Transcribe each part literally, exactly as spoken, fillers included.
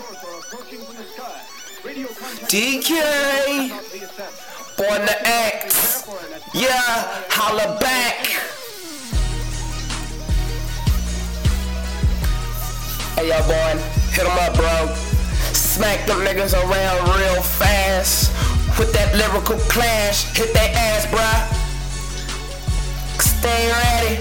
D K, born to act, yeah, holla back. Hey yo, boy, hit 'em up, bro. Smack them niggas around real fast with that lyrical clash. Hit that ass, bruh. Stay ready,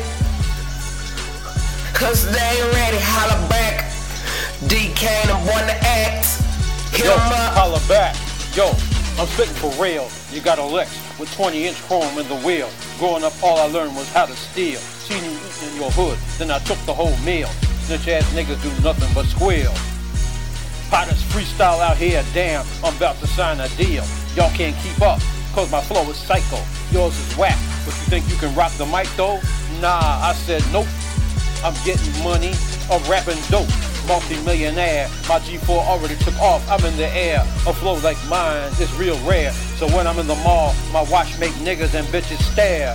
cause they ain't ready. Holla back. D K, I'm born to act. Hit 'em up. Holla back. Yo, I'm spitting for real. You got a Lex with twenty inch chrome in the wheel. Growing up, all I learned was how to steal. Seen you eating in your hood, then I took the whole meal. Snitch ass niggas do nothing but squeal. Potters freestyle out here, damn, I'm about to sign a deal. Y'all can't keep up, cause my flow is psycho. Yours is whack, but you think you can rock the mic though? Nah, I said nope. I'm getting money, I'm rapping dope. Multi-millionaire, my G four already took off, I'm in the air. A flow like mine is real rare. So when I'm in the mall, my watch make niggas and bitches stare.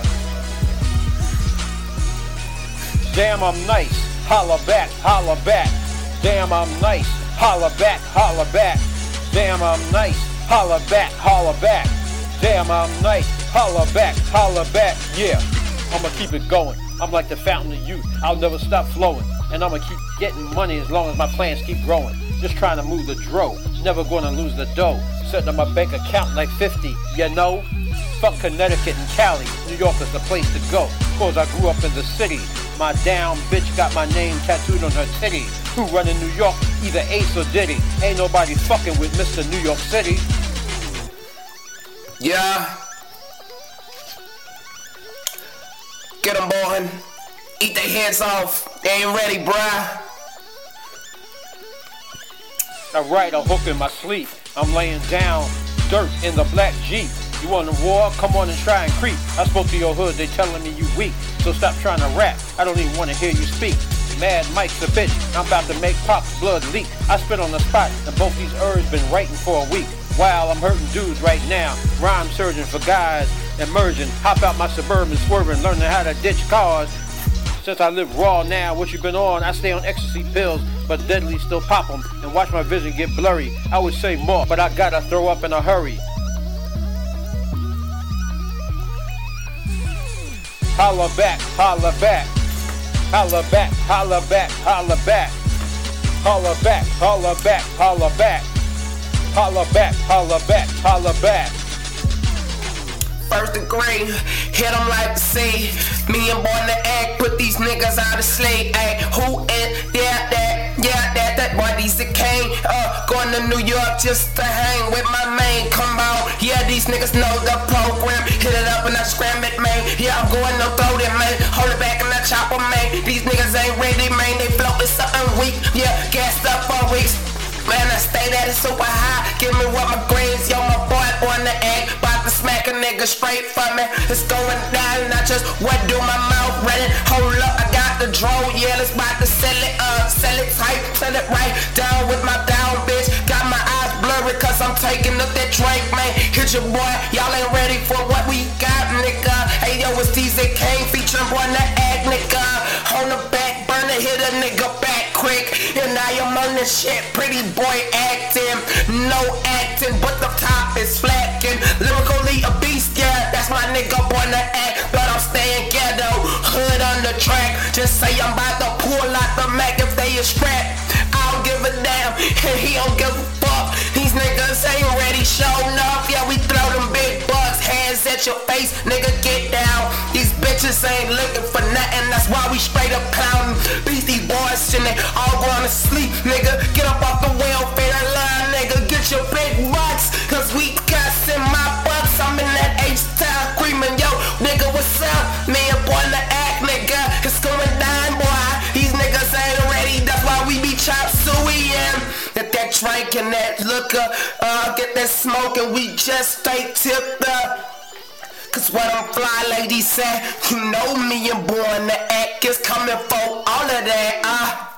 Damn, I'm nice, holla back, holla back. Damn, I'm nice, holla back, holla back. Damn, I'm nice, holla back, holla back. Damn, I'm nice, holla back, holla back. Yeah, I'ma keep it going. I'm like the fountain of youth, I'll never stop flowing. And I'ma keep getting money as long as my plans keep growing. Just trying to move the dro, never gonna lose the dough. Setting up my bank account like fifty, you know? Fuck Connecticut and Cali, New York is the place to go. Cause I grew up in the city. My down bitch got my name tattooed on her titty. Who run in New York, either Ace or Diddy. Ain't nobody fucking with Mister New York City. Yeah. Get 'em, boy. Eat their heads off. They ain't ready, bruh. I write a hook in my sleep. I'm laying down dirt in the black Jeep. You want a war? Come on and try and creep. I spoke to your hood, they telling me you weak. So stop trying to rap. I don't even want to hear you speak. Mad Mike's a bitch. I'm about to make Pop's blood leak. I spit on the spot, and both these herbs been writing for a week. While I'm hurting dudes right now. Rhyme surging for guys emerging. Hop out my Suburban swerving, learning how to ditch cars. Since I live raw now, what you been on? I stay on ecstasy pills, but deadly still pop them and watch my vision get blurry. I would say more, but I gotta throw up in a hurry. Holla back, holla back, holla back, holla back, holla back, holla back, holla back, holla back, holla back, holla back, holla back. First degree, hit 'em like the sea. Me and born to act, put these niggas out of sleep. Ay, who in? Yeah, that, yeah, that, that boy, these a king. Uh, going to New York just to hang with my main. Come on, yeah, these niggas know the program. Hit it up and I scram it, man. Yeah, I'm going to throw it, man. Hold it back and I chop 'em, man. These niggas ain't ready, man. They floating something weak. Yeah, gassed up for weeks. Man, I stay that it's super high. Give me what my grades, yo, my boy on the egg. Bout to smack a nigga straight from me. It's going down, not just what do my mouth ready. Hold up, I got the drone, yeah, let's bout to sell it up. Sell it tight, sell it right down with my down bitch. Got my eyes blurry cause I'm taking up that drink, man. Hit your boy, y'all ain't ready for what we got, nigga. Hey yo, it's D Z Kane featuring boy the egg, nigga. On the back burner, hit a nigga back quick. And I am on this shit, pretty boy acting, no acting, but the top is flacking. Lyrically a beast, yeah, that's my nigga born to act, but I'm staying ghetto, hood on the track. Just say I'm about to pull out the Mac if they is strapped. I don't give a damn, and he don't give a fuck. These niggas ain't ready, showing up, yeah, we throw them big bucks. Hands at your face, nigga, get down. These bitches ain't looking for nothing, that's why we straight up clowning. Beastie boys and they all going to sleep, nigga. Get up off the welfare line, nigga. Get your big bucks, cause we got in my bucks. I'm in that H-Town screaming, yo, nigga, what's up? Me and boy the act, nigga. It's going down, boy. These niggas ain't ready, that's why we be chop suey and get that drink and that liquor, uh, get that smoke and we just stay tipped up. Cause what them fly ladies say, you know me and born to act is coming for all of that, uh